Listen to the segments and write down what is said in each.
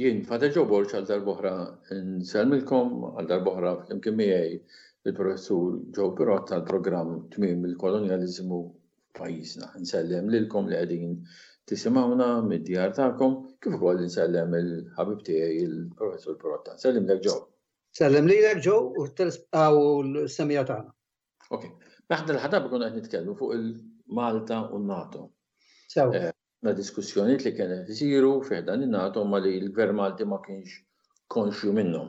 Jien Fader Joe Borch għal darbohra nsellmilkom għal darbohra flimkien miegħi il-professur Joe Pirott tal-programm Tmiem il-Kolonjaliżmu f'pajjiżna. Nsellem lilkom li qegħdin tisimgħuna mid-djar tagħkom kif ukoll insellem il-ħabib tiegħi il-professur Pirott. Nsellem lek Joe. Sellem lilek Joe u l-semija tagħna. Okay. Naħda l-ħadab kun qed nitkellmu fuq il-Malta u n-NATO. Sew. Na diskussjonijiet li kienet isiru fih dan in-NATO ma li l-Gvern Malti ma kienx konxju minnhom.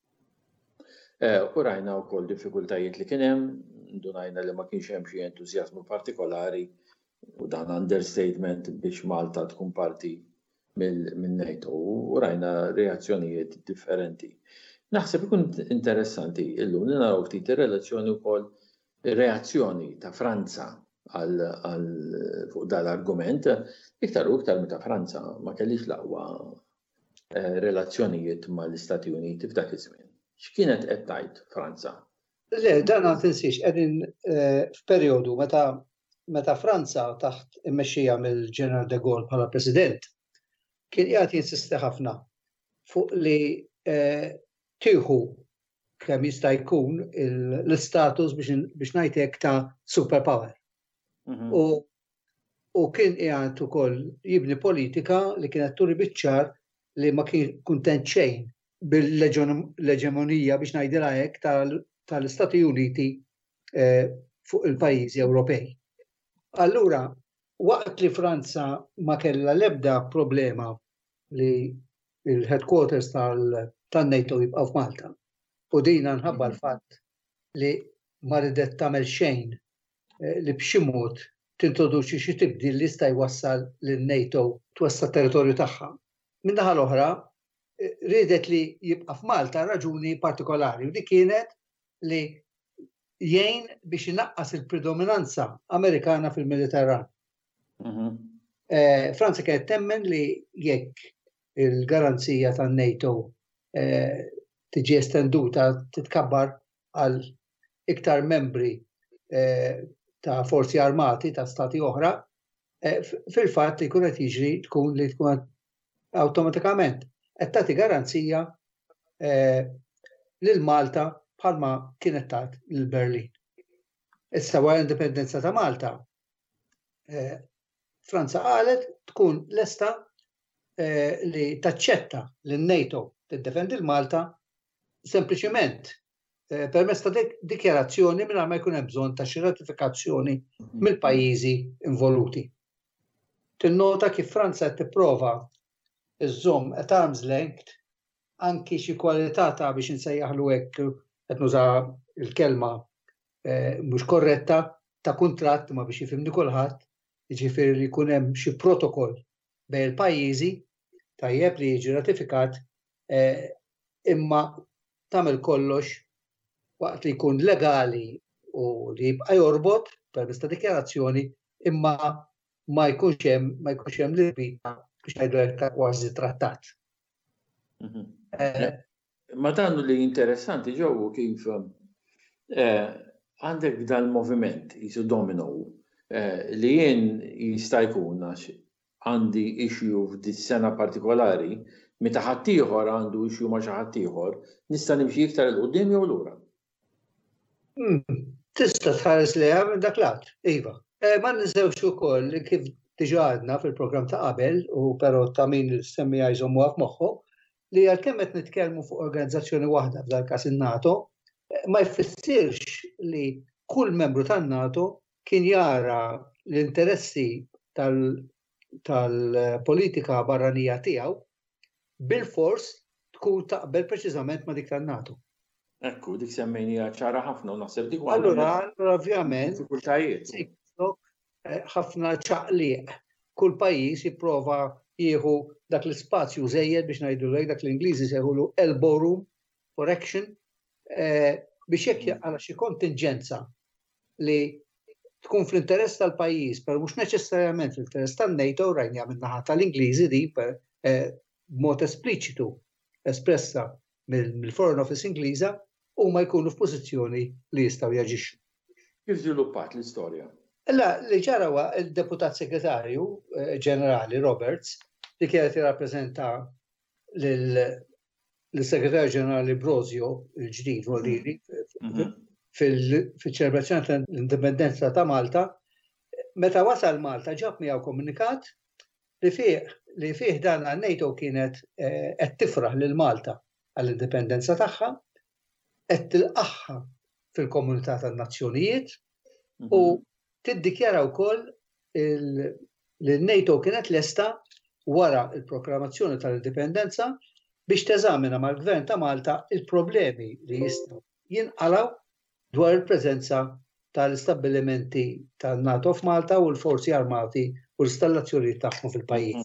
U rajna wkoll diffikultajiet li kien hemm, ndunajna li ma kienx hemm xi entużjażmu partikolari u dan understatement biex Malta tkun parti min-NATO u rajna reazzjonijiet differenti. Naħseb ikun interessanti illum li naraw ftit ir-relazzjoni wkoll ir-reazzjoni ta' Franza għal fuq dal-argument, iktar u iktar meta Franza ma kellix l-aqwa relazzjonijiet mal-Istati Uniti f'dak iż-żmien. X'kienet qed tgħid Franza? Le, dan ma tinsix qegħdin f'perjodu meta Franza taħt immexxija mill-Ġeneral de Gaulle bħala President kien qiegħed jinsisti ħafna fuq li tieħu kemm jista' jkun l-istatus biex ngħid hekk ta' superpower. U kien qiegħed ukoll jibni politika li kienet turi biċ-ċar li ma kien kuntent xejn bil-leġemonija biex ngħidilha hekk tal-Istati Uniti fuq il-pajjiżi Ewropej. Allura, waqt li Franza ma kellha l-ebda problema li il-headquarters tan-NATO jibqgħu f'Malta. U dina nħabba l-fatt li ma ridet tagħmel xejn li b'xi mod tintroduċi xi tibdil li jista' jwassal lin-NATO twassal territorju tagħha. Min-naħa l-oħra, ridet li jibqa' f'Malta raġuni partikolari u di kienet li jgħin biex inaqqas il-predominanza Amerikana fil-Mediterran. Franza kienet temmen li jekk il-garanzija tan-NATO tiġi estenduta titkabbar għal iktar membri ta' forzi armati ta' stati oħra, fil-fatt li jkun qed jiġri tkun awtomatikament qed tagħti garanzija lil Malta bħalma kienet tat lil Berlin. Issa wara l-indipendenza ta' Malta, Franza qalet tkun lesta li taċċetta lin-NATO tiddefendi l-Malta sempliċement permezz ta' dikjarazzjoni mingħajr ma jkun hemm bżonn ta' xi ratifikazzjoni mill-pajjiżi involuti. Tinnota kif Franza qed tipprova iżżomm at arm's length anki xi kwalità ta' biex insejjaħlu hekk qed nuża l-kelma mhux korretta ta' kuntratt ma biex jifhimni kulħadd, jiġifieri li jkun hemm xi protokoll bejn il-pajjiżi tajjeb li jiġi ratifikat imma tagħmel kollox waqt li jkun legali u li jibqa' jorbot permezz ta' dikjarazzjoni imma ma jkunx hemm l-irbita biex ngħidu hekk ta' kważi trattat. Ma dan li interessanti ġew kif għandek dal-moviment jisu domino li jien jista' jkun għax għandi issue f'dis sena partikolari meta ħadd ieħor għandu issue ma' xi ħadd ieħor nista' nimxi iktar il qudiem jew lura. Tista' tħares liha minn dak lat, iva. Ma ninsewx ukoll li kif diġà għadna fil-programm ta' qabel u però ta' min semmija jżommuha f'moħħu li għalkemm qed nitkellmu fuq organizzazzjoni waħda f'dal każ in-NATO, ma jfissirx li kull membru tan-NATO kien jara l-interessi tal-politika barranija tiegħu bil-fors tkun taqbel preċiżament ma' dik tan-NATO. Ekku, dik semmejnija ċara ħafna u naħseb dik Allura ovvjament diffikultajiet. ħafna ċaqliq. Kull pajjiż jipprova jieħu dak l-ispazju żejjed biex ngħidu dak l-Ingliżi seħulu elbow room for action biex jekk għal xi kontingenza li tkun fl-interess tal-pajjiż, però mhux neċessarjament fl-interess tan-NATO rajnija min-naħa tal-Ingliżi di b'mod espliċitu espressa mill-Foreign Office Ingliża huma jkunu f'pożizzjoni li jistgħu jaġixxu. Kif żviluppat l-istorja? Li ġara il-Deputat Segretarju Ġenerali Roberts li kienet jirrappreżenta l-Segretarju Ġenerali Brosio, il-ġdid, fil-ċelebrazzjoni tal-indipendenza ta' Malta, meta wasal Malta ġab miegħu komunikat li fih dan NATO kienet qed tifraħ lil Malta għall-indipendenza tagħha, qed tilqaħħa fil-Komunità tan-Nazzjonijiet u tiddikjara wkoll li NATO kienet lesta wara l-proklamazzjoni tal-indipendenza biex teżamina mal-Gvern ta' Malta il-problemi li jistgħu jinqalgħu dwar il-preżenza tal-istabbilimenti tan-NATO f'Malta u l-forzi armati u l-installazzjonijiet tagħhom fil-pajjiż.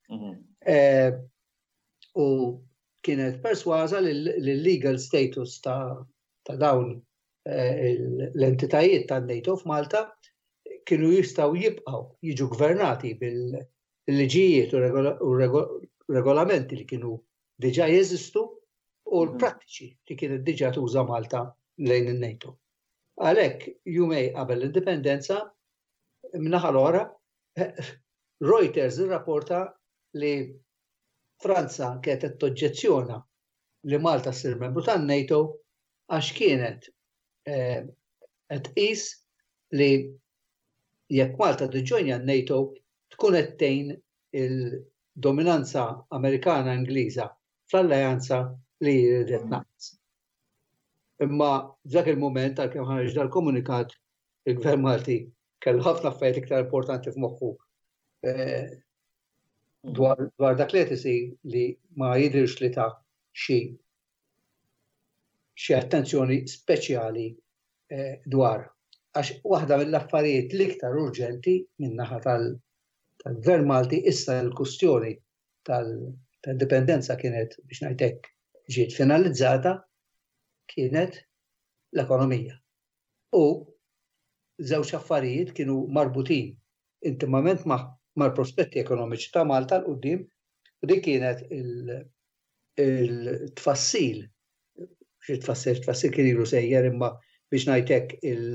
U kienet persważa li l-legal status ta' dawn l-entitajiet tan-NATO f'Malta kienu jistgħu jibqgħu jiġu gvernati bil-liġijiet u regolamenti li kienu diġà jeżistu u l-prattiċi li kienet diġà tuża Malta lejn in-NATO. Għalhekk jumej qabel l-indipendenza min-naħa l-oħra Reuters irrapporta li Franza kienet toġġezzjona li Malta ssir membru tan-NATO għax kienet qed tqis li jekk Malta tiġġoinja n-NATO tkun qed tgħin il-dominanza Amerikana Ingliża fl-alleanza li jridet naqs. Imma f'dak il-mument għalkemm ħareġ dal-komunikat il-Gvern Malti kellu ħafna affarijiet iktar importanti f'moħħu dwar dak li qed isir li ma jidhirx li ta' xi attenzjoni speċjali dwar. Għax waħda mill-affarijiet l-iktar urġenti min-naħa tal-Gvern Malti issa l-kustjoni tal-indipendenza kienet biex ngħidlek ġiet finalizzata kienet l-ekonomija. U żewġ affarijiet kienu marbutin intimament mal-prospetti ekonomiċi ta' Malta l-qudiem u dik kienet il-tfassil tfassil kien ilu sejjer imma biex ngħidlek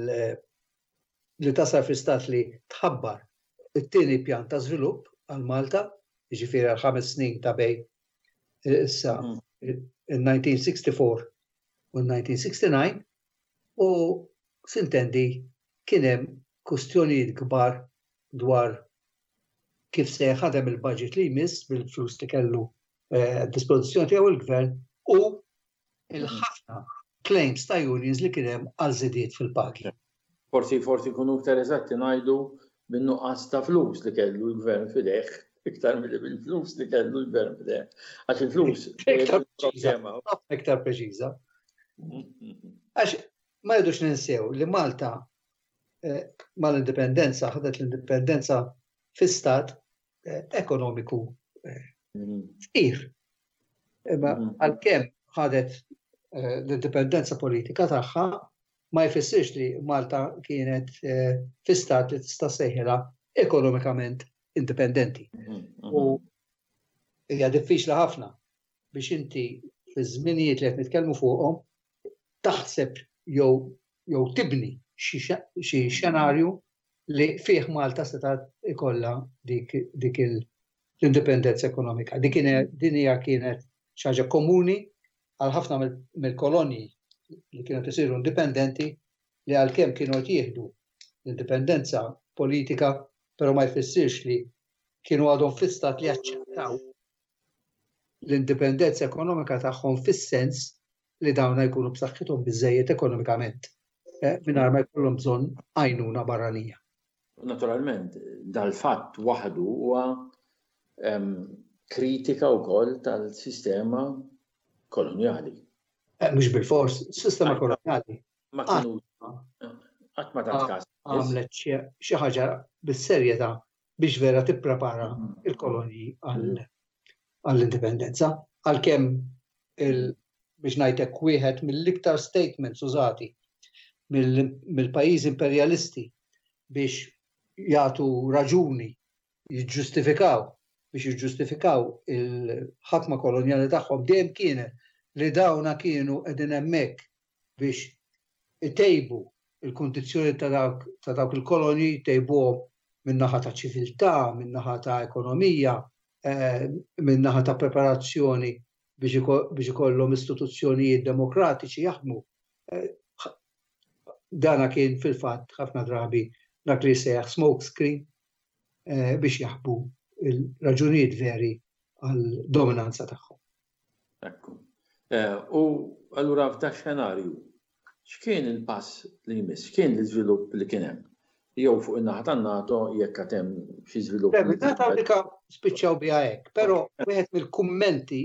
li tasal fl-istat li tħabbar it-tieni pjan ta' żvilupp għal Malta, jiġifieri għal 5 snin ta' bejn issa il-1964 u l-1969 u sintendi kien hemm kwistjonijiet kbar dwar kif se jaħdem il-budget li jmiss bil-flus li kellu dispożizzjoni tiegħu il-Gvern u il-ħafna claims ta' unions li kien hemm għal żidiet fil-pagi. Forsi kunu iktar eżatti ngħidu bin-nuqqas ta' flus li kellu l-Gvern fideh iktar mill-flus li kellu l-Gvern fideh. Għax il-flus iktar preċiża. Għax ma jridux ninsew li Malta mal-indipendenza ħadet l-indipendenza fi stat ekonomiku fqir. Imma għalkemm ħadet l-indipendenza politika tagħha ma jfissirx li Malta kienet fi stat li tista' sejħilha ekonomikament indipendenti. U hija diffiċli ħafna biex inti fiż-żminijiet li qed nitkellmu fuqhom taħseb jew tibni xi xenarju li fih Malta seta' ikollha dik l-indipendenza ekonomika. Din hija kienet xi ħaġa komuni għal ħafna mill-kolonji li kienu isiru indipendenti li għalkemm kienu qed jieħdu l-indipendenza politika, però ma jfissirx li kienu għadhom fis-stat li jaċċettaw l-indipendenza ekonomika tagħhom fis-sens li dawna jkunu b'saħħithom biżżejjed ekonomikament mingħajr ma jkollhom bżonn għajnuna barranija. Naturalment, dal-fatt waħdu huwa kritika wkoll tal-sistema koloniali. Mhux bil-fors, sistema koloniali. Ma kienu qatt ma tat każ. Għamlet xi ħaġa bis-serjetà biex vera tipprepara il-kolonji għall-indipendenza. Għalkemm biex ngħidlek wieħed mill-iktar statements użati mill-pajjiżi imperjalisti biex jagħtu raġuni biex jiġġustifikaw il-ħakma kolonjali tagħhom dejjem kienet li dawna kienu qegħdin hemmhekk biex itejbu il-kundizzjoni ta' dawk il-kolonji, jtejbuhom min-naħa ta' ċiviltà, min-naħa ta' ekonomija, min-naħa ta' preparazzjoni biex ikollhom istituzzjonijiet demokratiċi jaħdmu. Dana kien fil-fatt ħafna drabi dak li sejjaħ smoke screen biex jaħbu il-raġunijiet veri għal-dominanza tagħhom. Ekku. U allura f'dak xenarju, x'kien il-pass li jmiss, x'kien l-iżvilupp li kien hemm? Jew fuq in-naħa tan-NATO jekk għad hemm xi żvilupp. Il-NATO Amerika spiċċaw biha hekk, però wieħed mill-kummenti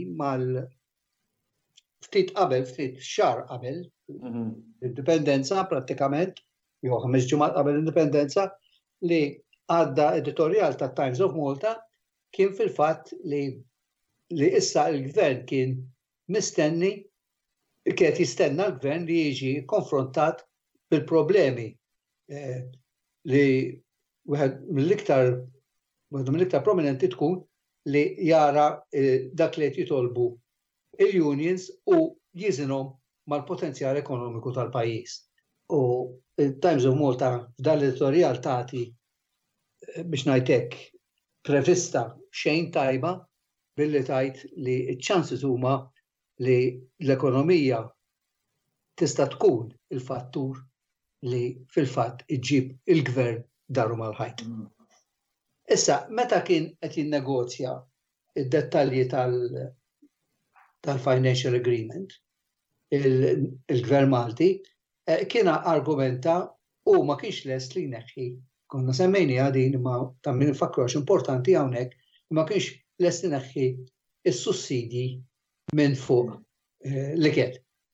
ftit xahar qabel l-indipendenza prattikament, jew 5 ġimgħat qabel l-indipendenza li għadda editorjal ta' Times of Malta kien fil-fatt li issa l-gvern kien mistenni, kien jistenna l-gvern li jiġi konfrontat bil-problemi li wieħed mill-iktar prominenti tkun li jara dak li qed jitolbu il-unions u jiżinhom mal-potenzjal ekonomiku tal-pajjiż. U Times of Malta f'dan l-editorjal tagħti biex ngħidlek prevista xejn tajba billi tgħid li ċ-chances huma li l-ekonomija tista' tkun il-fattur li fil-fatt iġġib il-gvern daru mal-ħajt. Issa, meta kien qed jinnegozja id-dettalji tal-Financial Agreement, il-gvern Malti kien argumenta u ma kienx lest li jneħħi. Konna semmejni għadin ma ta' min fakru importanti hawnhekk, ma kienx lest li jneħħi is-sussidji minn fuq l-ikel.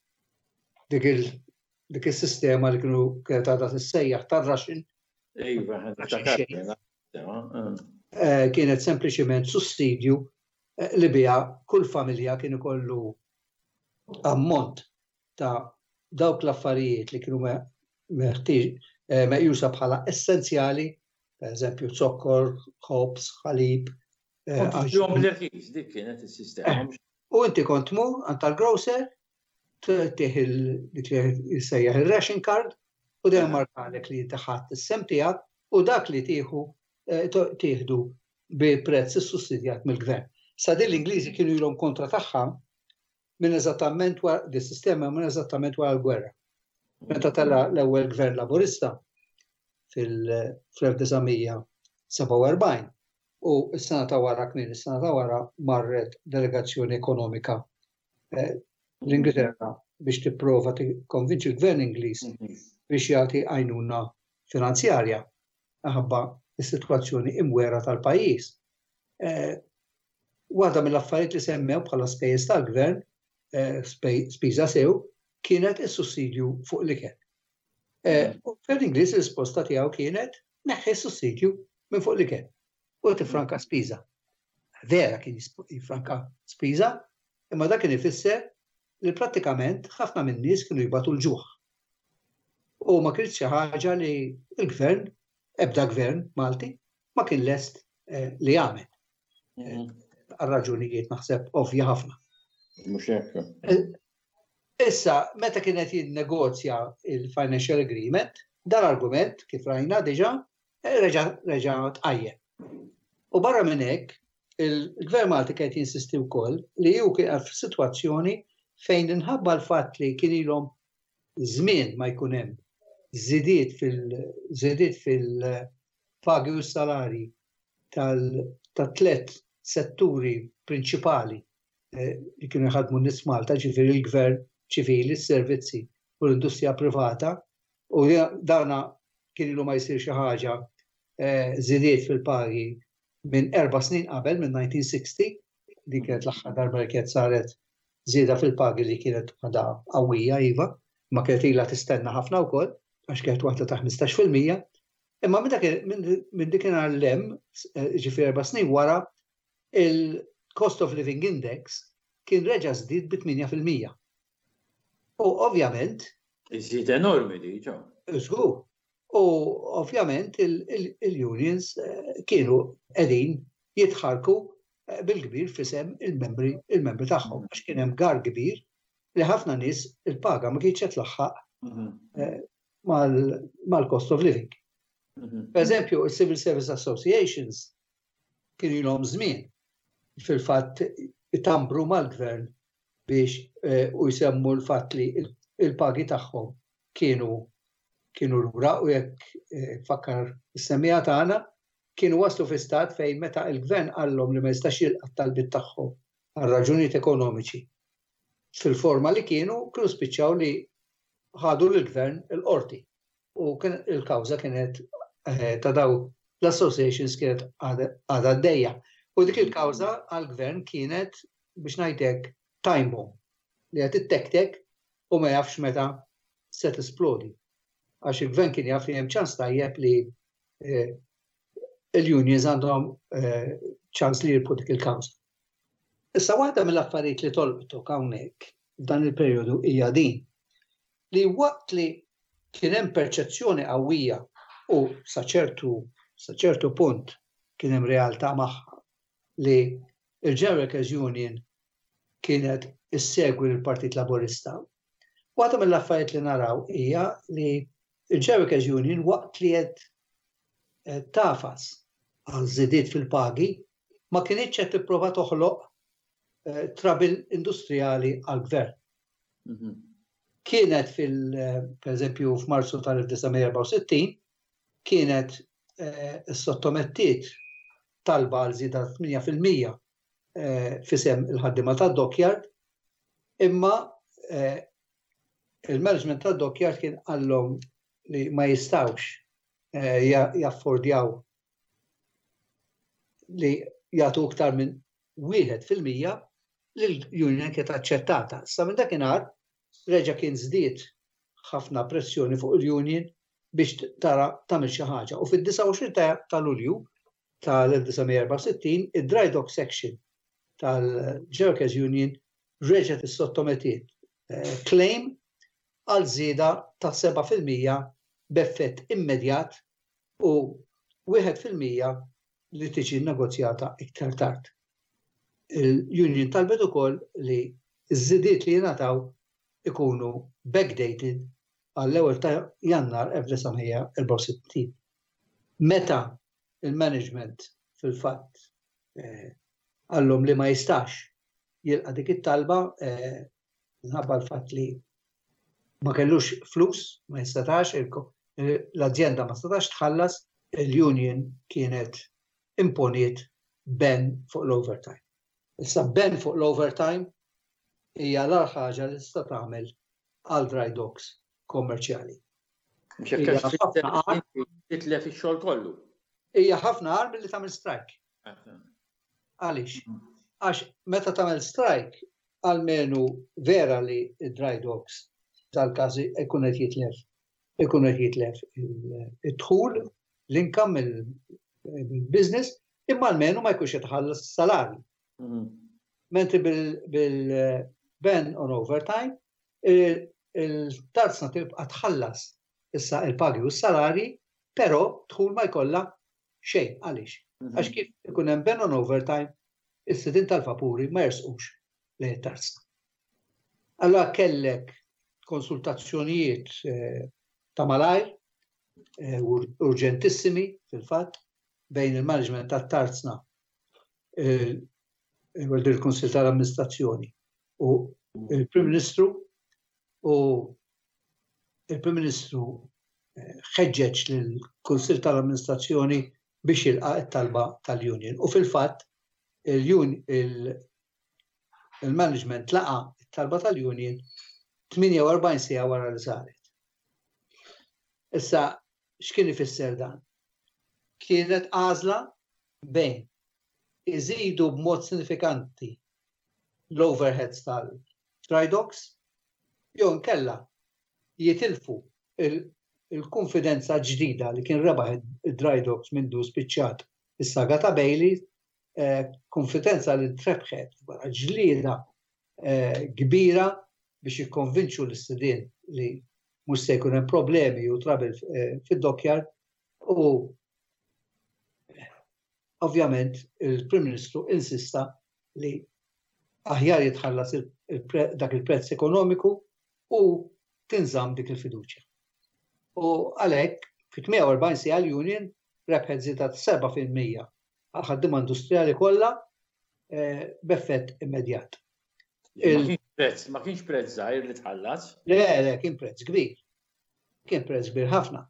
Dik is-sistema li kienu kienet għadha tissejjaħ tar-raxin. Kienet sempliċiment sussidju li biha kull familja kien ikollu ammont ta' dawk l-affarijiet li kienu meqjusa bħala essenzjali, per eżempju zokkor, ħobs, ħalib. Dik kienet is-sistema. U inti kont tmur għand tal-grocer, tieħ dik li jsejjaħ il-ration card u dejjem markalek li inti ħadd is-sem tiegħek u dak li tieħdu bi prezz sussidjat mill-gvern. Sa din l-Ingliżi kienu ilhom kontra tagħha minn eżattament wara dis-sistema minn eżattament wara l-gwerra. Meta tella l-ewwel gvern laburista fil-1947 u s-sena ta' wara is-sena ta' wara marret delegazzjoni ekonomika l-Ingilterra biex tipprova tikkonvinċi l-gvern Ingliż biex jagħti għajnuna finanzjarja aħabba is-sitwazzjoni imwera tal-pajjiż. Waħda mill-affarijiet li semmew bħala spejjeż tal-gvern, spiża sew, kienet is-sussidju fuq l-ikel. U fl-Ingliż ir-risposta tiegħu kienet neħħi s-sussidju minn fuq l-ikel u tifranka spiża. Vera kien jifranka spiża, imma dak kien ifisser li prattikament ħafna min-nies kienu jibatu l-ġuħ. U ma kienx xi ħaġa li l-gvern, ebda gvern Malti, ma kien lest li jagħmel. Għal-raġunijiet naħseb ovvja ħafna. Mhux hekk. Issa, meta kienet jinnegozja il-Financial Agreement, dan argument kif rajna diġà reġa' tqajjem. U barra minn hekk, il-Gvern Malti kien jinsisti wkoll li hu kien f'sitwazzjoni fejn inħabba l-fatt li kien ilhom żmien ma jkun hemm żidiet fil-pagi u s-salari ta' 3 setturi prinċipali li kienu jħadmu n-nies Malta, ġifieri il-gvern ċivili, s-servizzi u l-industrija privata, u dana kien ilu ma jsir xi ħaġa żidiet fil-pagi minn 4 snin qabel, minn 1960, li kienet l-aħħar darba li kienet saret żieda fil-pagi li kienet għadha qawwija iva, ma kienet ilha tistenna ħafna wkoll, għax kienet waħda ta' 15%, imma minn dik l-hemm, ġifieri 4 snin wara, il-Cost of Living Index kien reġa' żdied b'8%. U ovvjament. Iżid enormi di, ġo. Żgur. U ovvjament il-unions kienu qegħdin jitħarku bil-kbir fisem il-membri tagħhom għax kien hemm gar kbir li ħafna nies il-paga ma kienx qed tlaħħaq mal-cost of living. Per eżempju, il-Civil Service Associations kienu ilhom żmien fil-fatt itambru mal-gvern biex u jsemmu l-fatt li il-pagi tagħhom kienu lura u jekk fakkar is-semmija tagħna kienu waslu fi stat fejn meta il-gvern qallhom li ma jistax jilqa' talbiet tagħhom għal raġunijiet ekonomiċi fil-forma li kienu spiċċaw li ħadu l-gvern il-qorti u il-kawża kienet ta' daw l-associations kienet għadha għaddejja. U dik il-kawża għall-gvern kienet biex ngħidlek time bomb li qed ittektek u ma jafx meta se tisplodi. Għax il-gvern kien jaf li hemm ċans tajjeb li il-unions għandhom ċans li jirpu dik il-kawża. Issa waħda mill-affarijiet li tolqtok hawnhekk f'dan il-perjodu hija din li waqt li kien hemm perċezzjoni qawwija u sa ċertu punt kien hemm realtà magħha li il-General Workers Union kienet issegwi l-Partit Laburista. Waħda mill-affarijiet li naraw hija li il-General Workers Union waqt li qed tafas għal żidiet fil-pagi ma kienitx qed tipprova toħloq trabil industrijali għall-gvern. Kienet per-eżempju f'Marzu tal-1964 kienet sottomettiet talba għal żieda 8% fisem il-ħaddiema tad-Dockyard, imma il-management tad-Dockyard kien qallhom li ma jistgħux jaffordjaw li jagħtu iktar minn 1% li l-union kienet aċċettata. Sa minn dakinhar reġa' kien żdied ħafna pressjoni fuq il-union biex tara tagħmel xi ħaġa. U fid-29 ta' Lulju tal-1964 id-Dry Dock Section tal-General Workers Union reġgħet issottometiet claim għal żieda ta' 7% b'effett immedjat u 1% li tiġi negozjata iktar tard. Il-Union talbet ukoll li ż-żidiet li jingħataw ikunu backdated għall-ewwel ta' Jannar 1964. Meta il-management fil-fatt għallhom li ma jistax jilqa' dik it-talba minħabba l-fatt li ma kellux flus, ma jistatax, l-azienda ma statax tħallas, il-union kienet imponiet ban fuq l-overtime. Issa ban fuq l-overtime hija l-ar ħaġa li tista' tagħmel għal dry docks kommerċjali. Titlef ix-xogħol kollu. Hija ħafna qar milli tagħmel strike. Għaliex? Għax meta tagħmel strike almenu vera li d-dry docks tal-każ ikun qed jitlef id-dħul, l-income il-business, imma almenu ma jkunx jitħallas salari. Mentri bil-ban on overtime, il-tarzna tibqa' tħallas issa il-pagi u s-salari, però dħul ma jkollha xejn għaliex. Għax kif ikun hemm ban on overtime, is-sidin tal-vapuri ma jersqux lejn it-tarzna. Allura kellek konsultazzjonijiet ta' malajr, urġentissimi fil-fatt, bejn il-management tat-tarzna il-Kunsil tal-Amministrazzjoni u il-Prim Ministru u il-Prim Ministru ħeġġeġ lill-Kunsil tal-Amministrazzjoni biex jilqa' it-talba tal-Union. U fil-fatt il-management laqa it-talba tal-Union 48 siegħa wara li saret. Issa x'kien ifisser dan? Kienet għażla bejn iżidu b'mod sinifikanti l-overheads tal-dry docks jew nkella jitilfu il-konfidenza ġdida li kien rebaħ id-dry docks mindu spiċċat is-saga ta' Bailey, konfidenza li trebħet wara ġlieda kbira biex jikkonvinċu l-istudien li mhux se jkun hemm problemi u trabil fid-Dockyard u ovvjament il-Prim Ministru insista li aħjar jitħallas dak il-prezz ekonomiku u tinżamm dik il-fiduċja. U għalhekk fit-48 siegħa l-Union rebħet żieda 7% għal ħaddiema industrijali kollha b'effett immedjat. Ma kienx prezz żgħir li tħallas? Le, kien prezz kbir. Kien prezz kbir ħafna.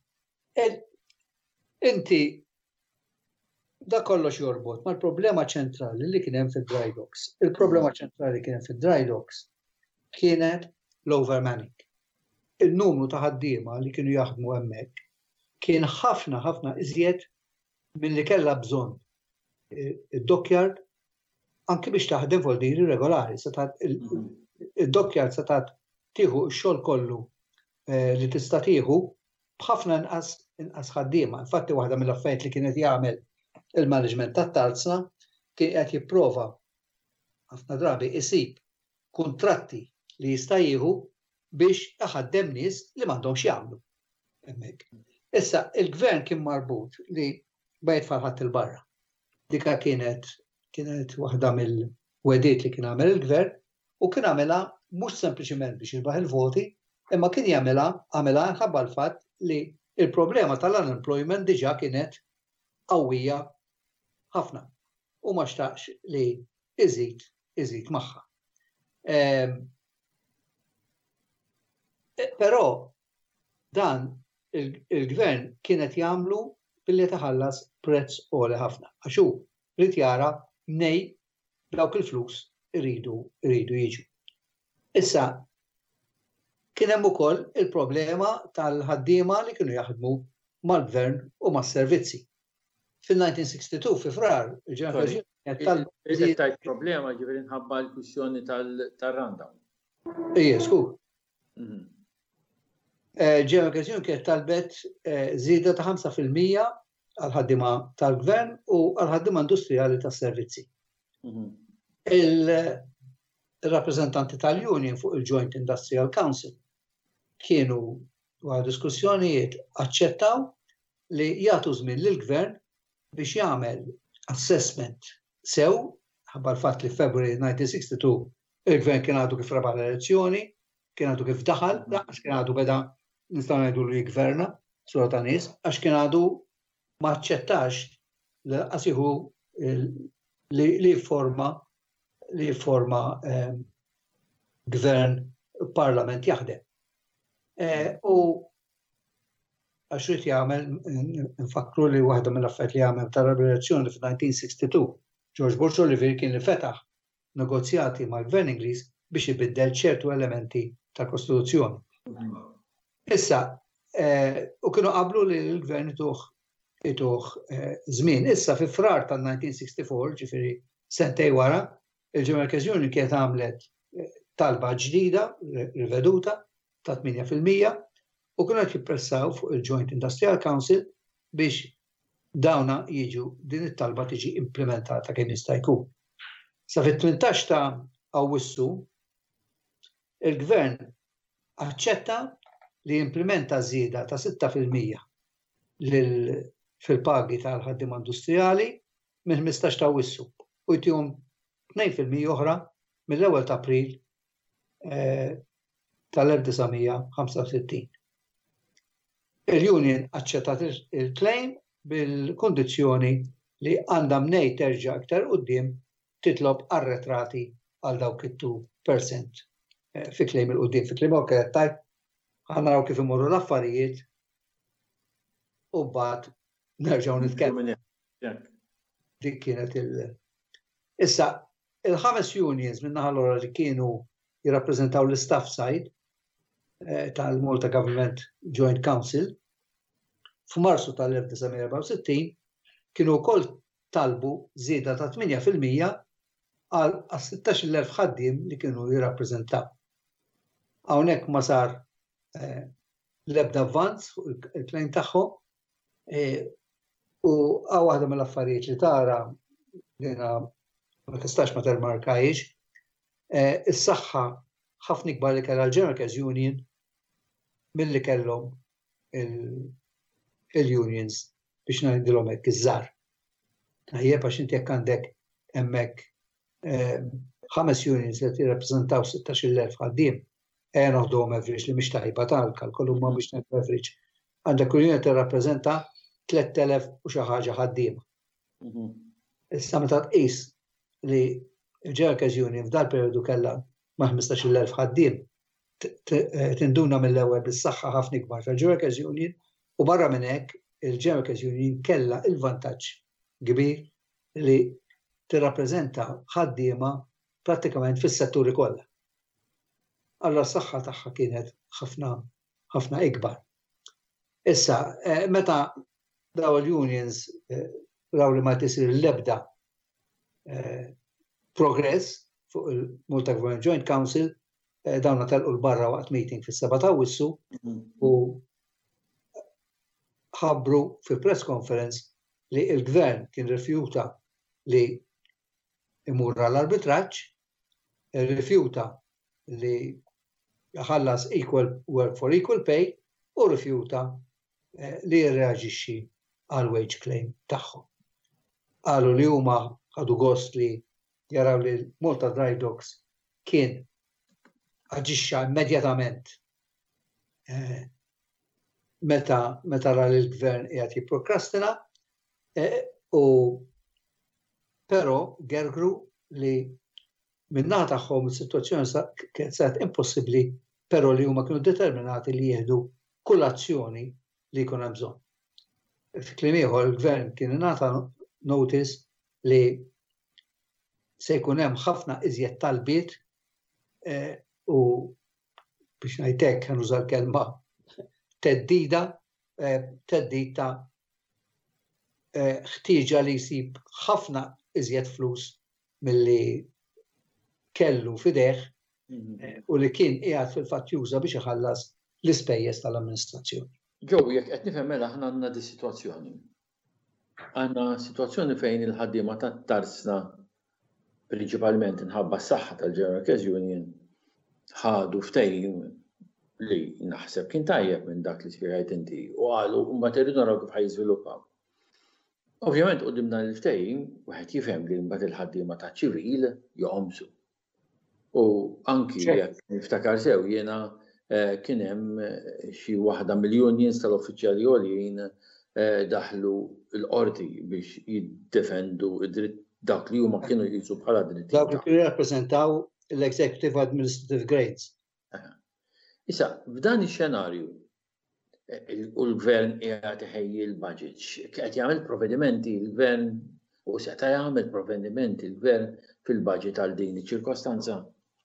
Inti da kollox jorbot mal-problema ċentrali li kien hemm fid-dry docks. Il-problema ċentrali kien hemm fid-dry docks kienet l-overmanning. Il-numru ta' ħaddiema li kienu jaħdmu hemmhekk kien ħafna iżjed milli kellha bżonn id-dockyard anke biex taħdem voldiri regolari. Id-dockyard se tieħu x-xogħol kollu li tista' tieħu b'ħafna inqas ħaddiema. Infatti waħda mill-affarijiet li kienet jagħmel il-management tat-Talza kien qed jipprova ħafna drabi isib kuntratti li jista' jieħu biex iħaddem nies li m'għandhomx jagħmlu hemmhekk. Issa il-gvern kien marbut li bejt falħadd il-barra. Dika kienet waħda mill-wediet li kien għamel il-gvern u kien għamela mhux sempliċement biex jirbaħ il-voti, imma kien għamela nħabba l-fatt li il-problema tal-unemployment diġà kienet qawwija ħafna u ma xtaqx li iżid magħha. Però dan il-gvern kienet jagħmlu billi taħallas prezz għoli ħafna. Għaxu rrid jara nej dawk il-flus iridu jiġu. Issa kien hemm ukoll il-problema tal-ħaddiema li kienu jaħdmu mal-gvern u mas-servizzi. Fil-1962 fi frar il-ġenerazzjoni tajt problema ġifieri nħabba l-kwistjoni tar-rundown. Skur. Ġenerazzjoni kienet talbet żieda ta' 5% għal-ħaddiema tal-gvern u għal-ħaddiema industrijali tas-servizzi. Il-rappreżentanti tal-Union fuq il-Joint Industrial Council kienu wara diskussjonijiet aċċettaw li jagħtu żmien lill-gvern biex jagħmel assessment sew ħabba l-fatt li f'February 1962 il-gvern kien għadu kif rebaħ l-elezzjoni, kien għadu kif daħal, għax kien għadu beda nistgħu ngħidu li jgverna sura ta' nies, għax kien għadu ma aċċettax għasiħu li forma gvern parlament jaħdem. U għax rrit jagħmel, nfakru li waħda mill-affarijiet li jagħmel tal-elezzjoni f'1962, George Bush Oliver kien li fetaħ negozjati mal-gvern Ingliż biex ibiddel ċertu elementi tal-Kostituzzjoni. Issa, u kienu qablu li l-gvern ituħ żmien. Issa fi frar tal-1964, ġifieri sentej wara, il-Ġeneralizzazzjoni Union kienet għamlet talba ġdida, riveduta, ta' 8% u kienu qed jippressaw fuq il-Joint Industrial Council biex dawna jiġu din it-talba tiġi implementata kemm jista' jkun. Sa fit-18 ta' Awwissu il-gvern aċċetta li implementa żieda ta' 6% fil-pagi tal-ħaddiema industrijali minn 15 ta' Awwissu u jtihom 2% oħra mill-1 ta' April tal-1965. Il-Union aċċettat il-claim bil-kondizzjoni li għandha mnej terġa' aktar quddiem titlob arretrati għal dawk it-2% fi claim il-quddiem. Fi claim kienet tajt ħanaraw kif imorru l-affarijiet u mbagħad nerġgħu nitkellmu. Dik kienet Issa, il-5 unions min-naħa l-oħra li kienu jirrappreżentaw l-staff side tal-Malta Government Joint Council f'Marzu tal-1964 kienu wkoll talbu żieda ta' 8% għal 16,000 ħaddiem li kienu jirrappreżentaw. Hawnhekk ma sar l-ebda avvanz fuq il-claim tagħhom u waħda mill-affarijiet li tara li ma tistax ma termarkajx is-saħħa ħafna ikbar li kellha l-General Union milli kellhom il-unions biex ngħidilhom hekk iż-żgħar. Ħajjeb għax inti jekk għandek hemmhekk 5 unions li jirrappreżentaw 16,000 ħaddiem noħduhom average li mhix tajba tal-kalkol huma biex ngħidu average. Għandek union tirrappreżenta 3,000 u xi ħaġa ħaddiema. Issa meta tqis li il-Jerkers Union f'dal periodu kellha ma' 15,000 ħaddiem tinduna mill-ewwel bis-saħħa ħafna ikbar tal-Jerkers Union u barra minn hekk il-Jerkers Union kellha il-vantaġġ kbir li tirrappreżenta ħaddiema prattikament fis-setturi kollha. Allura s-saħħa tagħha kienet ħafna ikbar. Issa, meta daw il-unions raw li ma tisir l-ebda progress fuq il-Malta Government Joint Council, dawna telqu l-barra waqt meeting fis-7 ta' Awwissu u ħabbru fi press conference li l-gvern kien rifjuta li imur l-arbitraġġ, rifjuta li ħallas equal work for equal pay u rifjuta li jirreaġixxi għal wage claim tagħhom. Qalu li huma ħadu gost li jaraw li Malta Dry Docks kien aġixxa immedjatament meta ra li l-gvern qiegħed jipprokrastina u però gergru li min-naħa tagħhom is-sitwazzjoni kienet saret impossibbli, però li huma kienu determinati li jieħdu kull azzjoni li jkun hemm bżonn. F'kliem ieħor il-gvern kien ingħata notice li se jkun hemm ħafna iżjed talbiet u biex ngħidlek ħanuża l-kelma teddida ta' ħtieġa li jsib ħafna iżjed flus milli kellu fideh u li kien qiegħed fil-fatt juża biex iħallas l-ispejjeż tal-amministrazzjoni. Ġew, jekk qed nifhem mela aħna għandna di sitwazzjoni. Għandna sitwazzjoni fejn il-ħaddiema tat-tarsna prinċipalment inħabba s-saħħa tal-Jerkers Union ħadu ftehim li naħseb kien tajjeb minn dak li spjegajt inti u qalu mbagħad irridu naraw kif ħajjiżviluppaw. Ovvjament qudiemna l-ftehim wieħed jifhem li mbagħad il-ħaddiema taċ-ċivil joqomsu. U anki jekk niftakar sew jiena kien hemm xi 1 miljun nies tal-uffiċjali għoljin daħlu l-qorti biex jiddefendu id-dritt dak li huma kienu jqisu bħala dritt. Dawk li kienu jirrappreżentaw l-executive administrative grades. Issa, f'dan ix-xenarju u l-gvern qiegħed iħejji l-budget, qed jagħmel provvedimenti l-gvern u seta' jagħmel provvedimenti l-gvern fil-budget għal din iċ-ċirkostanza.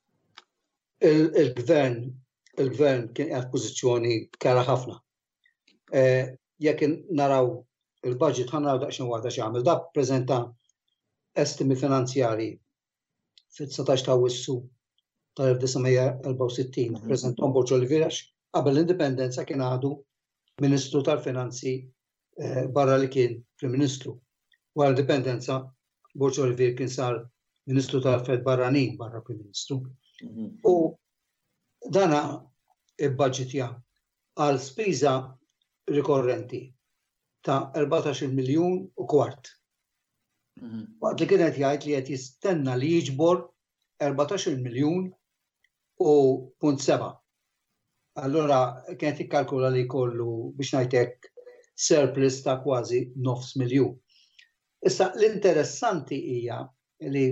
Il-gvern kien qiegħed pożizzjoni kara ħafna. Jekk naraw il-budget ħanaraw daqsxejn waħda x'għamel, dak ppreżenta estimi finanzjarji fit-19 ta' Awwissu tal-1964 ppreżenthom Borġ Oliverax qabel l-indipendenza kien għadu Ministru tal-Finanzi barra li kien Prim Ministru. Wara l-indipendenza Borġ Olivier kien sar Ministru tal-Affarijiet Barranin barra Prim Ministru. U dana il-budgetja għal spiża rikorrenti ta' 14 miljun u kwart. Waqt li kienet jgħid li qed jistenna li jiġbor 14 miljun u punt 7. Allora kienet jikkalkula li jkollu biex ngħidlek surplus ta' kważi 500,000. Issa l-interessanti hija li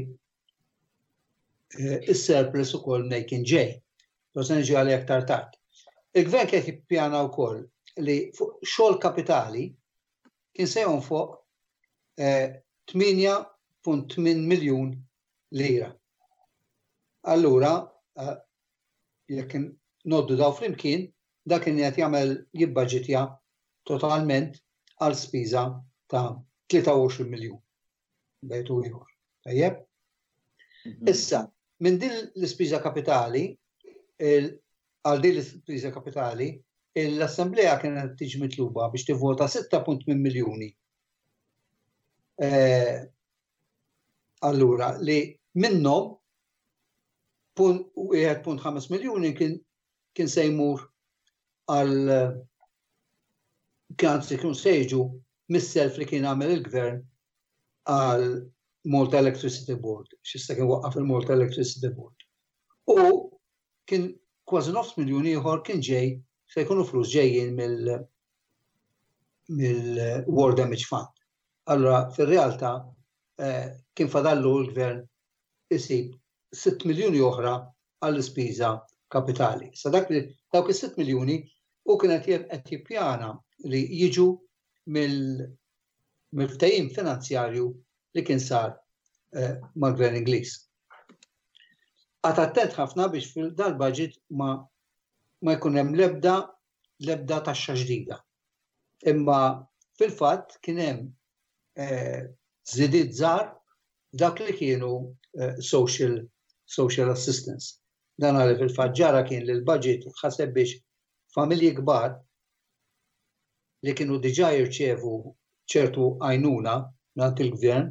is-surplus ukoll making ġej. Se niġi għalih aktar tard. Il-gvern kien jippjana wkoll li fuq xogħol kapitali kien se jonfoq 8.8 miljun lira. Allura jekk noddu daw flimkien, dak kien qed jagħmel jibbaġitja totalment għal spiża ta' 23 miljun. Bejtu ieħor. Tajjeb? Issa, minn din l-ispiża kapitali, għal din l-ispiża kapitali, l-Assembleja kienet tiġi mitluba biex tivvota 6.8 miljuni. Allura, li minnhom 1.5 miljuni kien se jmur għal kien sejġu mis-self li kien għamel il-gvern għal Malta Electricity Board, xista kien waqqaf il-Malta Electricity Board. U kien kważi 9 miljoni ieħor kien ġej se jkunu flus ġejjin mill-War Damage Fund. Allora, fil-realtà kien fadallu l-gvern isib 6 miljuni oħra għall-ispiża kapitali. Sa dawk is-6 miljuni u kien qed jippjana li jiġu mill-ftehim finanzjarju li kien sar mal-Gvern Ingliż. Għad attent ħafna biex fil-dal-budget ma jkun hemm l-ebda taxxa ġdida. Imma fil-fatt kien hemm żidiet żgħar dak li kienu social assistance. Dan għalli fil-fatt ġara kien li l-budget ħaseb biex familji kbar li kienu diġà jirċevu ċertu għajnuna mingħand il-gvern,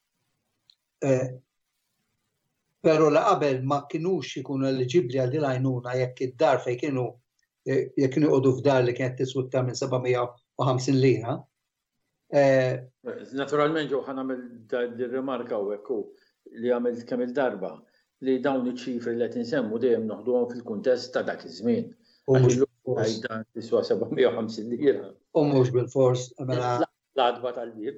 però la qabel ma kinux ikunu eliġibbli għal din għajnuna jekk id-dar fejn kienu jqogħdu f'dar li kienet tiswa iktar minn 750 lira. Naturalment ġew ħanagħmel dir-rimarka hawnhekk li għamilt kemm il-darba li dawn iċ-ċifri li qed insemmu dejjem noħduhom fil-kuntest ta' dak iż-żmien. Għajda tiswa 750 lira. U mhux bil-fors l-għadba tal-bib.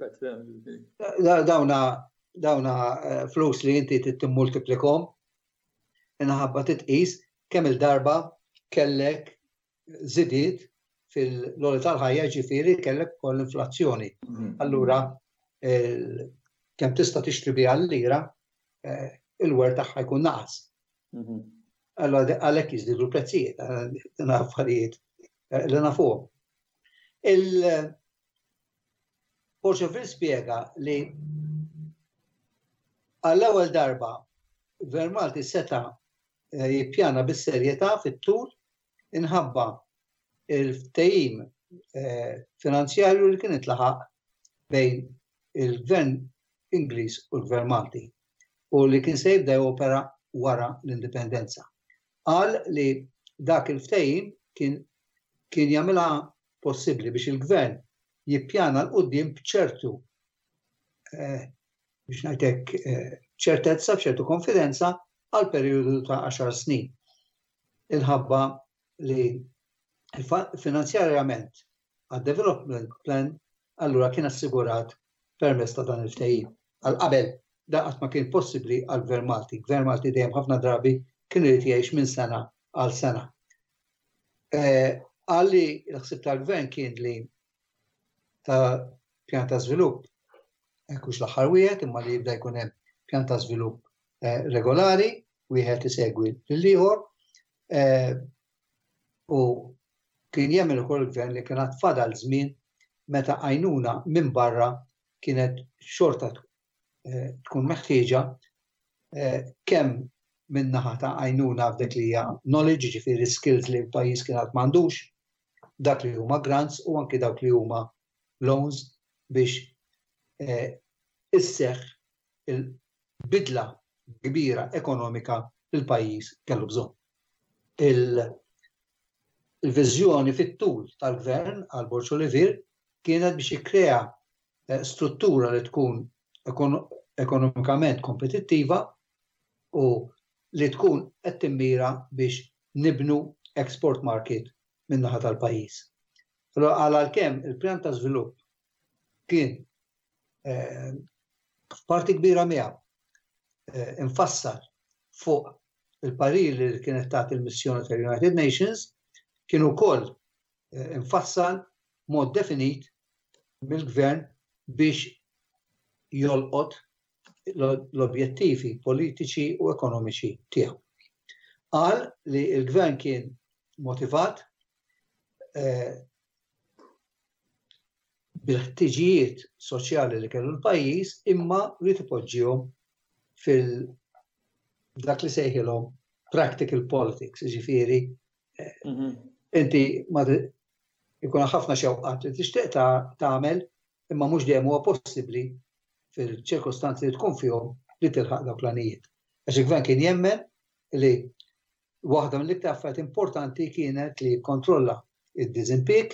Dawna flus li inti timmultiplikhom inħabba titqis kemm il-darba kellek żidiet fil-loli tal-ħajja ġifieri kellek ukoll inflazzjoni. Allura kemm tista' tixtri biha l-lira il-wer tagħha jkun naqas. Allora għalhekk jiżdiedu l-prezzijiet, dan affarijiet li nafuhom. Porċevil spjega li għall-ewwel darba Gvern Malti seta' jippjana bis-serjetà fit-tul inħabba il-ftehim finanzjarju li kien itlaħaq bejn il-Gvern Ingliż u l-Gvern Malti u li kien se jibda opera wara l-indipendenza. Qal li dak il-ftehim kien jagħmilha possibbli biex il-Gvern jippjana l-qudiem b'ċertu biex ngħidlek ċertezza, b'ċertu konfidenza għal perjodu ta' 10 snin. Inħabba li finanzjarjament għad-development plan allura kien assigurat permezz ta' dan il-ftehim. Għal qabel da qatt ma kien possibbli għal Gvern Malti. Gvern Malti dejjem ħafna drabi kien irid jgħix minn sena għal sena. Għalli l-ħsieb tal-Gvern kien li ta' pjan ta' żvilupp hekk l-aħħar wieħed imma li jibda jkun hemm pjan ta' żvilupp regolari, wieħed isegwi lill-ieħor u kien jemmen ukoll il-Gvern li kien fadal żmien meta għajnuna minn barra kienet xorta tkun meħtieġa kemm minn naħa ta' għajnuna f'dak li hija knowledge, ġifieri skills li l-pajjiż kien qatt m'għandux, dak li huma grants u anke dawk li huma loans biex isseħħ il-bidla kbira ekonomika li l-pajjiż kellu bżonn. Il-viżjoni fit-tul tal-Gvern għal Borċ Olivier kienet biex jikkrea struttura li tkun ekonomikament kompetittiva u li tkun qed timmira biex nibnu export market min-naħa tal-pajjiż. Għalkemm il-pjan ta' żvilupp kien f'parti kbira miegħu infassal fuq il-parir li kienet tagħti il-missjoni tal-United Nations kien ukoll infassal mod definit mill-Gvern biex jolqot l-objettivi politiċi u ekonomiċi tiegħu. Qal li l-Gvern kien motivat bil-ħtiġijiet soċjali li kellu l-pajjiż imma li tipoġġihom fil-dak li sejħilhom practical politics, ġifieri inti ma jkun ħafna xewqat li tixtieq tagħmel imma mhux dejjem huwa possibbli fil-ċirkostanzi li tkun fihom li tilħaq dawk l-għanijiet. Għax il-Gvern kien jemmen li waħda mill-iktar affarijiet importanti kienet li jikkontrolla id-diżimpjeg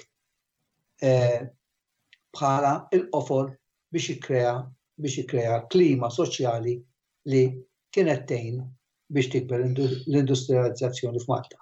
bħala l-qofol biex jikkrea klima soċjali li kienet tgħin biex tikber l-industrializzazzjoni f'Malta.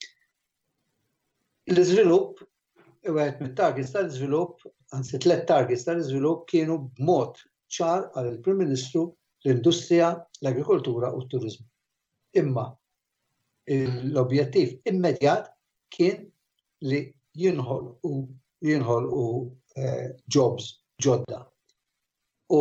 L-iżvilupp, wieħed mit-targets tal-iżvilupp, anzi 3 targets tal-iżvilupp kienu b'mod ċar għal il-Prim Ministru l-industrija, l-agrikoltura u t-turizmu. Imma l-objettiv immedjat kien li jinħolqu jobs ġodda. U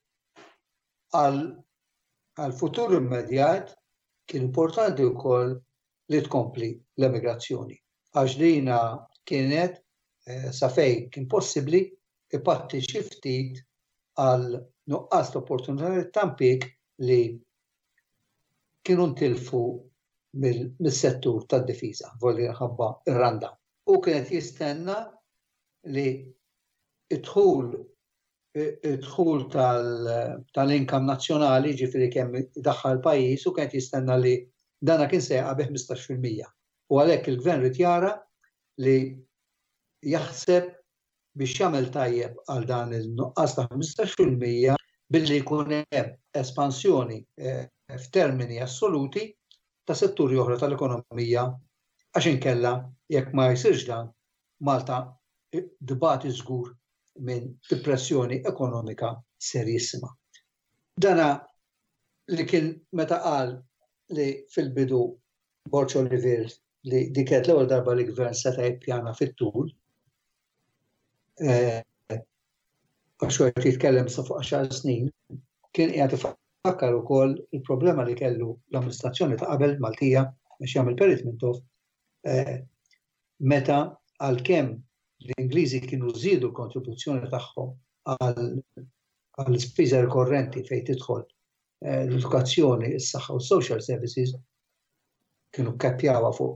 għal-futur immedjat kien importanti wkoll li tkompli l-emigrazzjoni. Għax dina kienet sa fejn kien possibbli ipatti xi ftit għal nuqqas l-opportunitajiet ta' impjieg li kienu ntilfu mis-settur tad-difiża, volli ħabba ir-randa. U kienet jistenna li id-dħul tal-inkam nazzjonali, ġifieri kemm idaħħal pajjiż, u kienet jistenna li dana kien seqa bi 15%. U għalhekk il-gvern rid jara li jaħseb biex jagħmel tajjeb għal dan il-nuqqas ta' 15% billi jkun hemm espansjoni f'termini assoluti ta' setturi oħra tal-ekonomija għax inkella jekk ma jsirx dan Malta dibati żgur minn depressjoni ekonomika serjissima. Dana li kien meta qal li fil-bidu Borċ Olivier li diket l-ewwel darba li gvern seta' jippjana fit-tul għax qed jitkellem sa fuq 10 snin, kien qiegħed ifakkar ukoll il-problema li kellu l-amministrazzjoni ta' qabel Maltija biex jagħmel Peritmentov meta għalkemm l-Ingliżi kienu żiedu l-kontribuzzjoni tagħhom għall-ispiża rikorrenti fejn tidħol l-edukazzjoni, is-saħħa u s-social services kienu kkappjawha fuq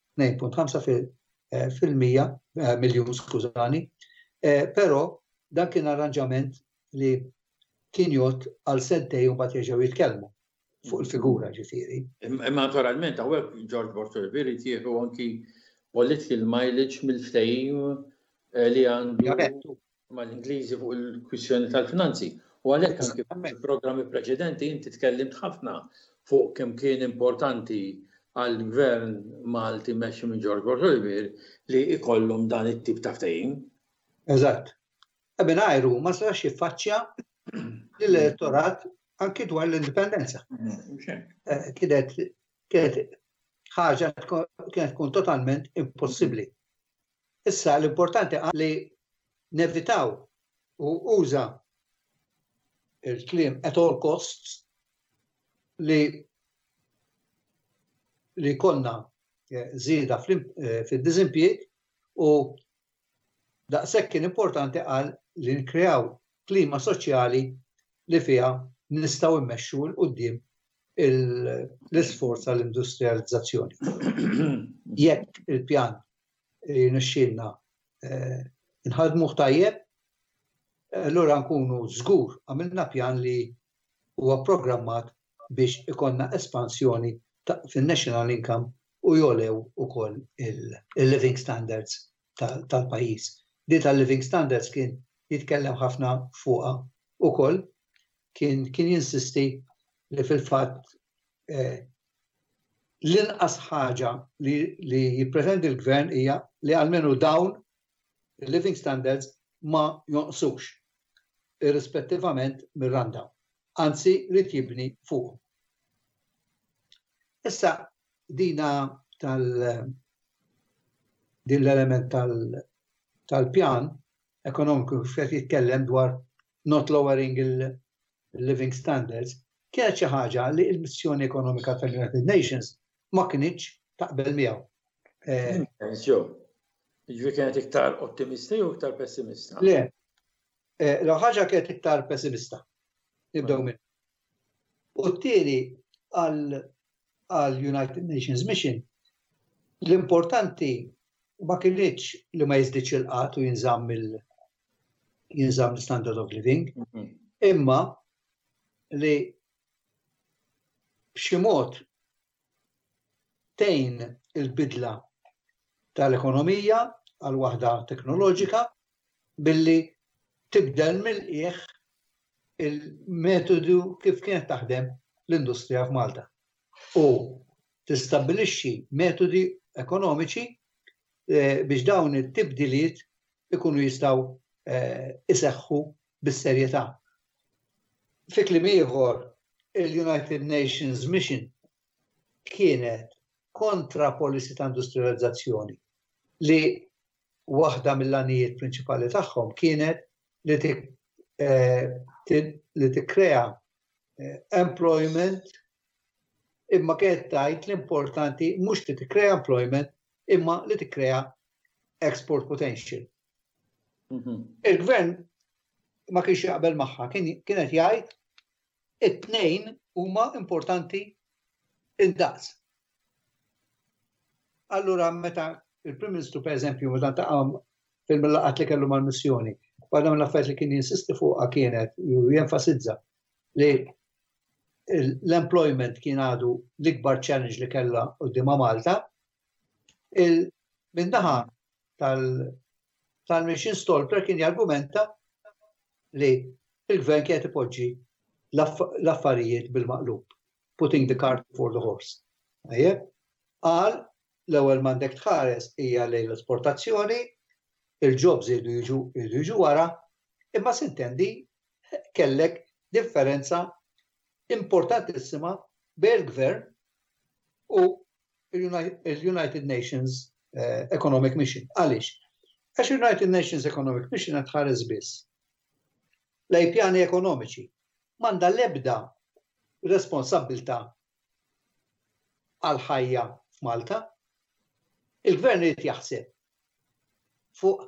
2.5 miljun, skużani, però dan kien arranġament li kien jgħod għal sentej u mbagħad jerġgħu jitkellmu fuq il-figura ġifieri. Imma naturalment hawnhekk George Borch Olivier jieħu anki political mileage mill-ftehim li għandu mal-Ingliżi fuq il-kwistjoni tal-finanzi. U għalhekk anke fil-programmi preċedenti inti tkellimt ħafna fuq kemm kien importanti għall-gvern Malti mexxi minn George Borch Olivier li ikollhom dan it-tip ta' ftehim. Eżatt. Mingħajru ma sax jiffaċċja l-elettorat anki dwar l-indipendenza. Kienet ħaġa kienet tkun totalment impossibbli. Issa l-importanti li nevitaw u uża il-kliem at all costs li konna żieda fid-diżimpjieg u daqshekk kien importanti qal li nkreaw klima soċjali li fiha nistgħu immexxu l quddiem l-isforz tal-industrializzazzjoni. Jekk il-pjan nixxielna nħadmuh tajjeb, allura nkunu żgur għamilna pjan li huwa programmat biex ikonna espansjoni fin-national income u jolew ukoll il-living standards tal-pajjiż. Di tal-living standards kien jitkellem ħafna fuqha ukoll, kien jinsisti li fil-fatt l-inqas ħaġa li jippretendi l-gvern hija li almenu dawn il-living standards ma jonqsux irrispettivament mir-randa. Anzi, li jibni fuq. Issa din l-element tal-pjan ekonomiku fejn jitkellem dwar not lowering il-living standards, kienet xi ħaġa li l-missjoni ekonomika tal-United Nations ma kienx taqbel miegħu. Jiġri kienet iktar ottimista jew iktar pessimista? Le, l-ħaġa kienet iktar pessimista. Nibdew minn. U t-tieni għal-United Nations Mission, l-importanti ma kienx li ma jiżditx il-qatt u jinżamm l-standard of living, imma li b'xi mod tgħin il-bidla tal-ekonomija għal waħda teknoloġika billi tibdel mill-qiegħ il-metodu kif kienet taħdem l-industrija f'Malta. U tistabbilixxi metodi ekonomiċi biex dawn it-tibdiliet ikunu jistgħu iseħħu bis-serjetà. Fi kliem ieħor il-United Nations Mission kienet kontra policy ta' industrializzazzjoni li waħda mill-għanijiet prinċipali tagħhom kienet li tikkrea employment imma kienet tgħid l-importanti mhux li tikkrea employment imma li tikkrea export potential. Il-gvern ma kienx jaqbel magħha, kienet jgħid it-tnejn huma importanti indaqs. Allura meta il-Prim Ministru pereżempju meta taqa' fil-laqgħat li kellu mal-missjoni, waħda mill-affarijiet li kien jinsisti fuqha kienet jenfasizza li l-employment kien għadu l-ikbar challenge li kellha qudiema Malta, min-naħa tal-Mission Stolper kien jargumenta li il-gvern kien ipoġġi l-affarijiet bil-maqlub, putting the cart before the horse. Qal l-ewwel m'għandek tħares hija lejn l-esportazzjoni, il-jobs jridu jiġu wara, imma sintendi kellek differenza importantissima bejn il-gvern u il-United Nations Economic Mission. Għaliex? Għax United Nations Economic Mission qed tħares biss lejn pjani ekonomiċi m'għandha l-ebda responsabbiltà għal ħajja f'Malta. Il-gvern irid jaħseb fuq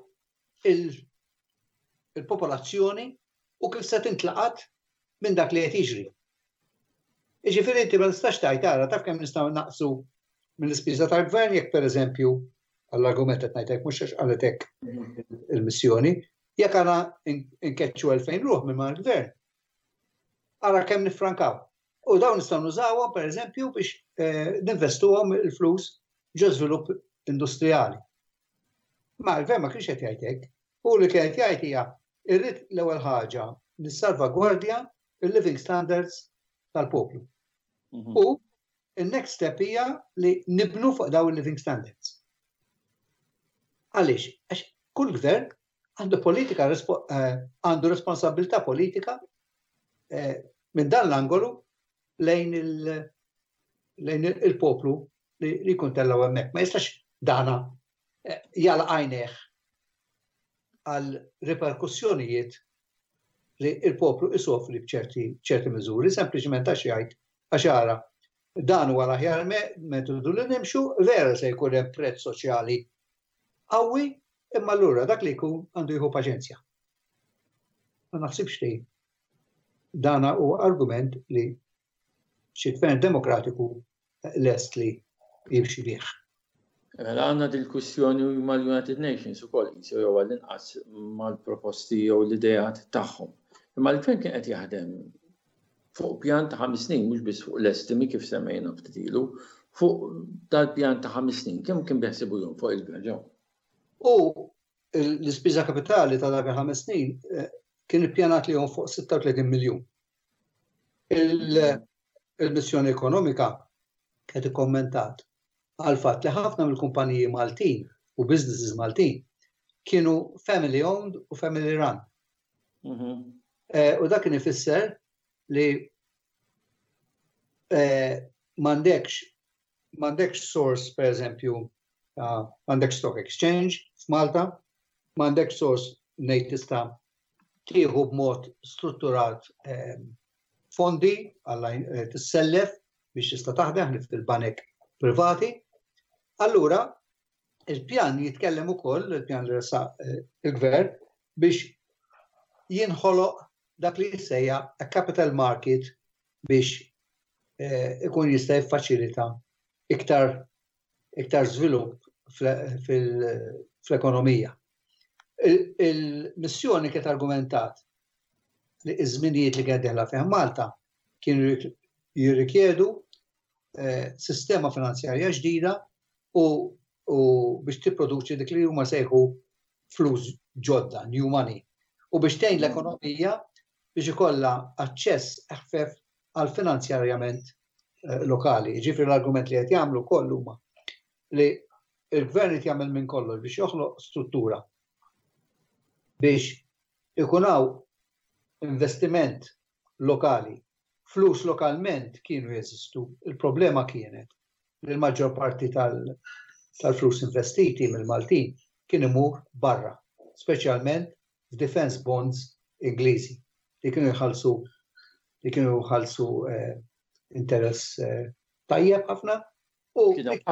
il-popolazzjoni u kif se tintlaqat minn dak li qed jiġri. Jiġifieri inti ma tistax tgħid tara taf kemm nistgħu naqsu mill-ispiża tal-gvern jekk pereżempju għall-argument qed ngħidlek mhux għax qalet hekk il-missjoni, jekk għandna nkeċċu 2000 ruħ minn mal-gvern. Ara kemm nifrankaw. U dawn nistgħu nużawhom pereżempju biex ninvestuhom il-flus ġo żvilupp industrijali. Ma l-gvern ma kienx qed jgħid hekk. U li kien qed jgħid hija irrid l-ewwel ħaġa nissalvagwardja il-living standards tal-poplu. U il-next step hija li nibnu fuq dawn il-living standards. Għaliex? Għax kull gvern għandu politika għandu responsabilità politika minn dan l-angolu lejn il-poplu li jkun tellaw hemmhekk. Ma jistax dana jala għajneħ għal reperkussjonijiet li il-poplu isofri b'ċerti miżuri, sempliċement għax jgħid għax jara dan huwa l-aħjar metodu li nimxu, vera se jkun hemm prezz soċjali qawwi, imma allura dak li jkun għandu jieħu paċenzja. Ma naħsibx li dana huwa argument li xi gvern demokratiku lest li jimxi bih. Għandna dil-kwistjoni mal-United Nations ukoll jisew jew għall-inqas mal-proposti jew l-idejat tagħhom. Imma l-gvern kien qed jaħdem fuq pjan ta' 5 snin, mhux biss fuq l-estimi kif semmejna ftit ilu, fuq dal-pjan ta' 5 snin, kemm kien beħsibu jum fuq il-gvern ġew? U l-ispiża kapitali ta' dak 5 snin kien ippjanat li fuq 36 miljun. Il-missjoni ekonomika kienet ikkommentat għal fatt li ħafna mill-kumpaniji Maltin u businesses Maltin kienu family owned u family run. U dak kien ifisser li m'għandekx source, per eżempju, m'għandekx stock exchange f'Malta, m'għandekx source ngħid tista' tieħu b'mod strutturat fondi għal tissellef biex tista' taħdem fil-banek privati. Allura, il-pjan jitkellem ukoll, il-pjan li ressaq il-gvern biex jinħoloq dak li jissejja a capital market biex ikun jista' jiffaċilita iktar żvilupp fl-ekonomija. Il-missjoni kienet argumentat li iż-żminijiet li kienet deħla fih Malta kienu jirrikjedu sistema finanzjarja ġdida u biex tipproduċi dik li huma sejħu flus ġodda, new money, u biex tgħin l-ekonomija biex ikollha aċċess eħfef għal finanzjarjament lokali. Ġifri l-argument li qed jagħmlu kollu huma li l-gvern qed jagħmel minn kollox biex joħloq struttura biex ikun hawn investiment lokali flus lokalment kienu jeżistu. Il-problema kienet li l-maġġor parti tal-flus investiti mill-Maltin kien imur barra, speċjalment f'defense bonds Ingliżi li kienu jħallsu interess tajjeb ħafna u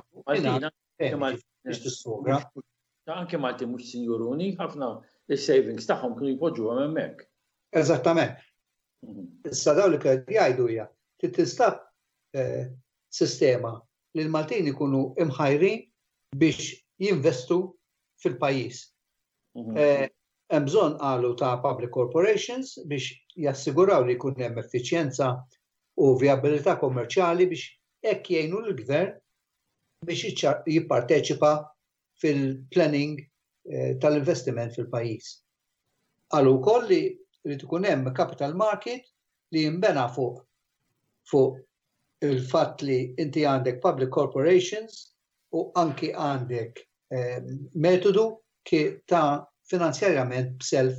anke Malti mhux sinjuruni ħafna is-savings tagħhom kienu jpoġġuhom hemmhekk. Eżattament. Issa dawn li qed jgħidu hija tinstab sistema li l-Maltin ikunu imħajrin biex jinvestu fil-pajjiż. Hemm bżonn qalu ta' public corporations biex jassiguraw li jkun hemm effiċjenza u vijabilità kommerċjali biex hekk jgħinu l-gvern biex jipparteċipa fil-planning tal-investiment fil-pajjiż. Qalu wkoll li rrid ikun hemm capital market li jinbena fuq il-fatt li inti għandek public corporations u anki għandek metodu ta' finanzjarjament b'self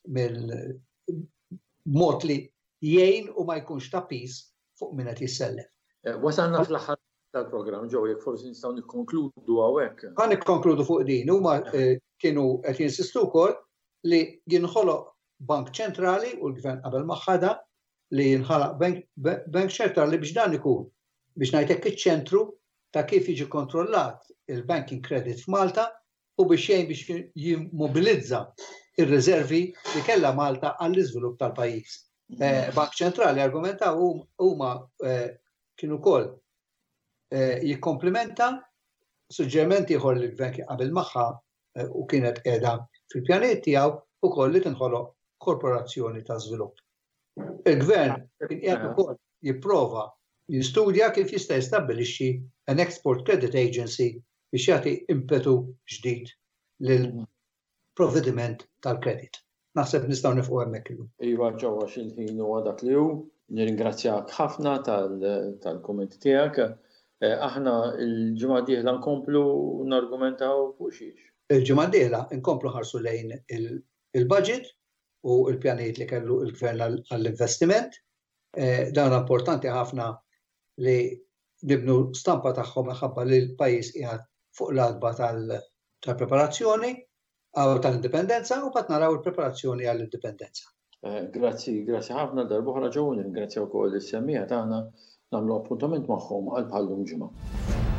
mill-mod li jgħin u ma jkunx ta' pis fuq min qed jissellef. Wasalna fl-aħħar tal-programm ġew jekk forsi nistgħu nikkonkludu hawnhekk. Ħa nikkonkludu fuq din huma kienu qed jinsistu wkoll li jinħoloq Bank Ċentrali u l-Gvern qabel maħħada li jinħalaq Bank Ċentrali biex dan ikun biex ngħidlek iċ-ċentru ta' kif jiġi kontrollat il-banking credit f'Malta u biex jgħin biex jimmobilizza ir-riservi li kellha Malta għall-iżvilupp tal-pajjiż. Bank Ċentrali argumentaw huma kienu wkoll jikkomplimenta suġġerimenti ieħor li l-Gvern qabel magħha u kienet qiegħda fil-pjaniet tiegħu ukoll li tinħoloq korporazzjoni ta' żvilupp. Il-Gvern kien qiegħed ukoll jipprova jistudja kif jista' jistabbilixxi an Export Credit Agency biex jagħti impetu ġdid lill-provvediment tal-kredit. Naħseb nistgħu nifqu hemmhekk illum. Iva ġewwa x'il-ħin huwa dak li hu. Nirringrazzjak ħafna tal-kumment tiegħek. Aħna l-ġimgħa d-dieħla nkomplu nargumentaw fuq xiex. Il-ġimgħa d-dieħla nkomplu ħarsu lejn il-budget u l-pjanijiet li kellu l-Gvern għall-investiment. Dan importanti ħafna li nibnu stampa tagħhom minħabba li l-pajjiż qiegħed fuq l-adba tal-preparazzjoni għaw tal-indipendenza u qed naraw il-preparazzjoni għall-indipendenza. Grazzi ħafna darbohra ġew, nirringrazzjaw ukoll is-semmija tagħna nagħmlu appuntament magħhom għal bħallum ġimgħa.